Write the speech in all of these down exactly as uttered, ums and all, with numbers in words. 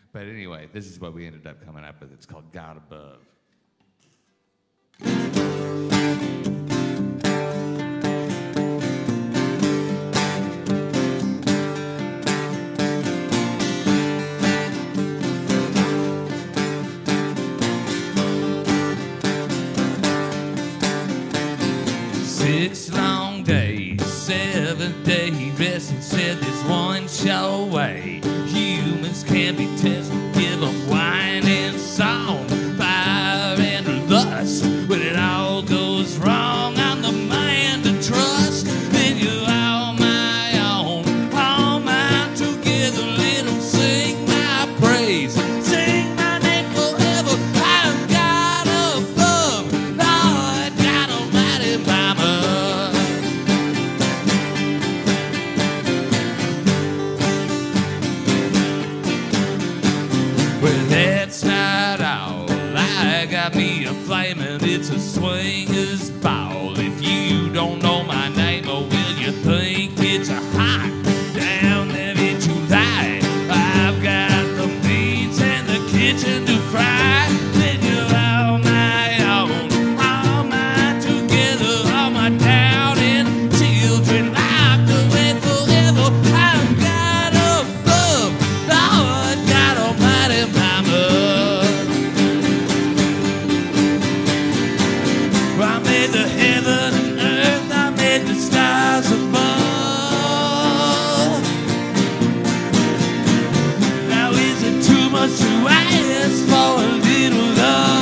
But anyway, this is what we ended up coming up with. It's called God Above. Six long days, seventh day rest, and said there's one sure way. Humans can be tested, give them wine and song, fire and lust. When it all goes wrong, I'm the man to trust. Then you're all my own, all mine together. Let them sing my praise, sing my name forever. I'm God above, Lord God Almighty, Mama. Well, that's not all. I got me a flame and it's a swinger's ball. If you don't know my name, or will you think it's a hot down there in July? I've got the beans and the kitchen to fry. Then you're all my own, all mine together, all my doubt and children locked away forever. I'm God above, Lord God Almighty, Mama. I made the heaven and earth, I made the stars above. Now is it too much to ask for a little love?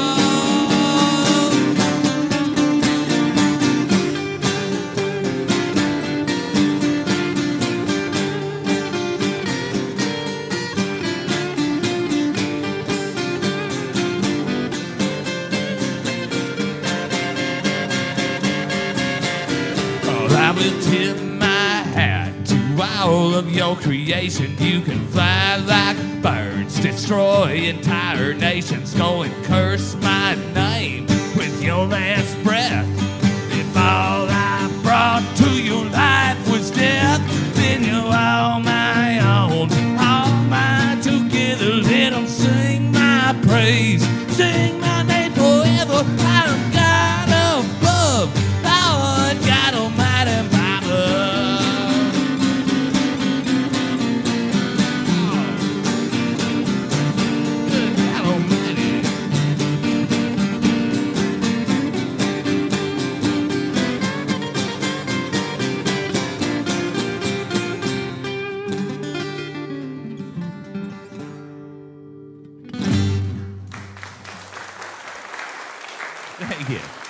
Oh, I will tip my hat to all of your creation. You can fly like birds, destroy entire nations. Go and curse my name with your last breath. If all I brought to your life was death, then you're all my own, all mine together. Let them sing my praise, sing my name forever. I'm God above, Lord God Almighty, Mama. Good God Almighty. Thank you.